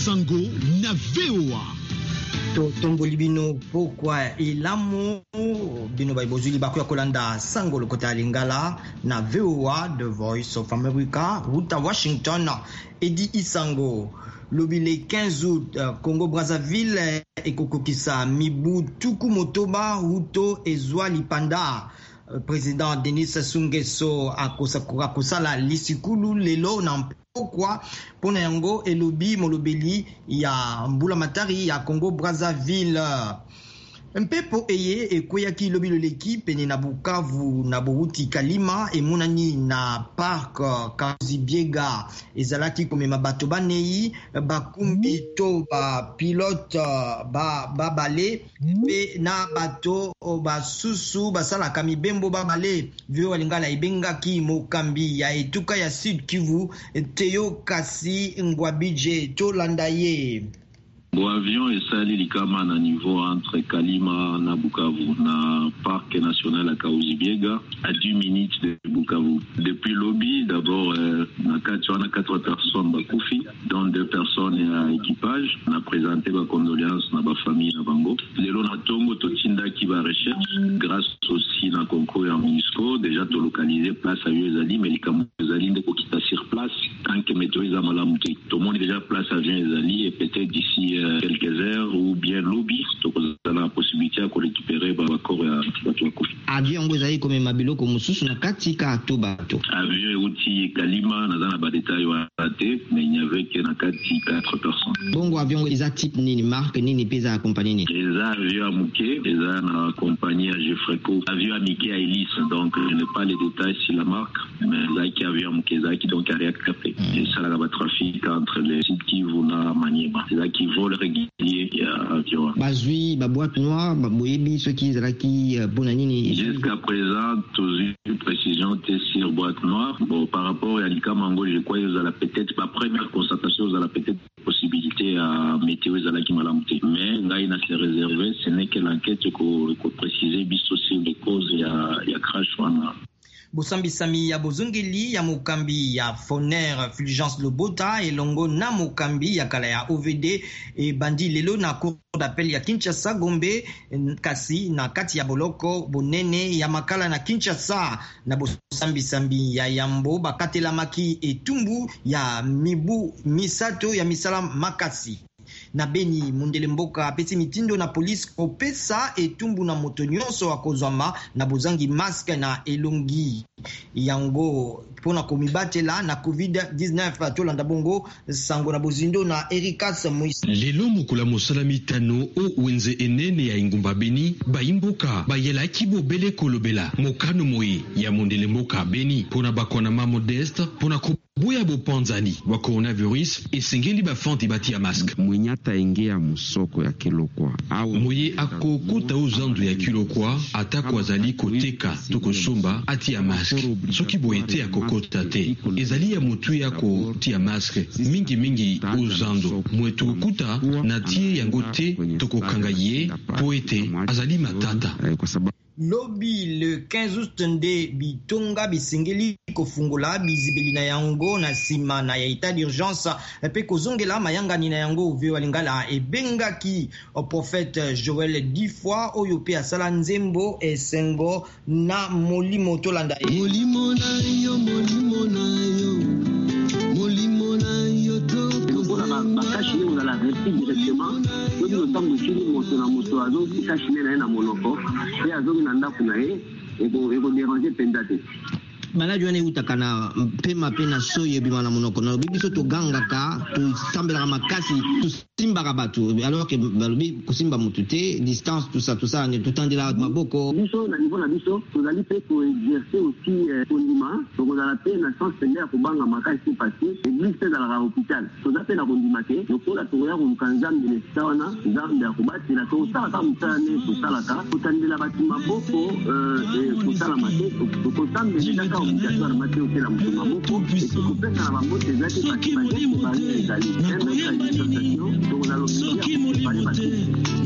Isango na VOA. Tomboli bino pokwa ilamu bino baibozuli bakuya kolanda sango lokota lingala na VOA, The Voice of America, Ruta Washington. Edi Isango lobi le 15 août Congo Brazzaville ekokokisa mibu tuku motoba Ruto ezwa lipanda. Président Denis Sassou Nguesso akosala lisikulu lelo na pokwa pona yango elobi molobeli ya mbula matari ya Congo Brazzaville. Mpepo eye ekweyaki lobi loleki pene na Bukavu na Boruti Kalima emonani na parc Kazibiega ezalaki komema bato banei bakumbi to ba pilote babale pe na bato basusu basalaka mibembo babale vyo walingala ebengaki mokambi ya etuka ya Sud Kivu Teo Kasi Ngwabije to landaye. Bon avion esali likama na niveau entre Kalima na Bukavu na parc national à Kaouzi-Biega à 10 minutes de Bukavu. Depuis lobby, d'abord on a 4 personnes bakufi, dont 2 personnes à équipage. On a présenté ma condoléances na ba famille na bango. Lelo na tongo totinda ki ba recherche grâce aussi na concours en MONUSCO déjà to localiser place à Ezali mais likama Ezali ndeko kita sur place tant que météo ezamala muté. Tout le monde est déjà place à Ezali et peut-être d'ici quelques heures ou bien lobby donc on a la possibilité de récupérer bakoro ya bato kofi. Avion ngozali comme mabiloko mususu na katika to bato. Avion uti Kalima na ba détail wa raté mais il n'y avait que na 4 personnes. Bongo avion eza type nini marque nini pesa accompagner ni. Les avions muké, les na compagnie à Jeffreco. Avion muké à Elise donc je n'ai pas les détails sur la marque mais là qui avion muké qui donc a réacté. Et ça la trafic entre les sites qui vont na Maniema. C'est là qui vole régulier à Kiowa. Bazui ba boîte noire ba boyebi ceux qui zalaki bonanini. Jusqu'à présent tous une précision sur boîte noire. Bon par rapport à l'Ikamango je crois que la peut-être ma première constatation la peut-être possibilité à météo zalaki malamute mais là il a se réservé ce n'est que l'enquête qu'on préciser biso sur les causes il y a crash wana. Bosambi Sami ya bozongeli ya mokambi ya Foner Fulgence Lobota elongo na mokambi ya kala ya OVD e bandi lelo na cour d'appel ya Kinshasa Gombe kasi na kati ya boloko bonene ya makala na Kinshasa na Bosambi Sami ya Yambo bakatela maki etumbu ya mibu misato ya misala makasi. Na Beni Mundele Mboka apesi mitindo na polisi kopesa etumbu na moto nyonso akozwama na bozangi masque na elongi yango pona komibatela na COVID-19 tolanda bongo sango na bozindo na Erikas Moïse. Lelo mukula mosala mitano o wenze enene ya ingumba Beni baimboka bayela kibo bele kolobela mokano moye ya Mundele Mboka Beni pona bakona ma modeste pona buya bopanzani wa coronavirus esengeli bafanti batia masque mwenyata engea musoko ya kilokwa au moye akokuta uzandu ya kilokwa atakwa zali koteka tokosomba atia masque soki boyete akokota te ezali ya mutu yako tia masque mingi uzandu mwetu kuta na tie yango te tokokanga ye poete azali matata. Lobi le 15 août nde bitonga bisengeli kofungola bizibeli na yango na sima na ya état d'urgence pe kozongela mayangani na yango vyo walingala ebengaki au prophète Joël 10 fois oyo pe asala nzembo esengo na molimo tolanda molimo na yo bakashi on a la réplique directement donc le temps de finir moto azo kashi na monoko et azo na ndako na ye et ko déranger pendate Maladi wane utakana pema pena soye bimana monoko na bibiso to gangaka to sambela makasi to simba batu alors que balobi kusimba mutute distance tout ça ne tout andela maboko biso na niveau na biso to dali pe ko exercer aussi kondima donc on a la peine sans seigneur ko banga makasi passer église dans la hôpital to da peine kondima ke to ko la to ya ko kanzambe ne sawana nzambe ya kubati na to sa ta mutane to sala ka to tandela batu maboko ko sala mate to ko sambe ne ka obligatoire mate o kela mutu maboko et ko pesa na bango tezaki passer ezali même ka donc on a l'obligation de parler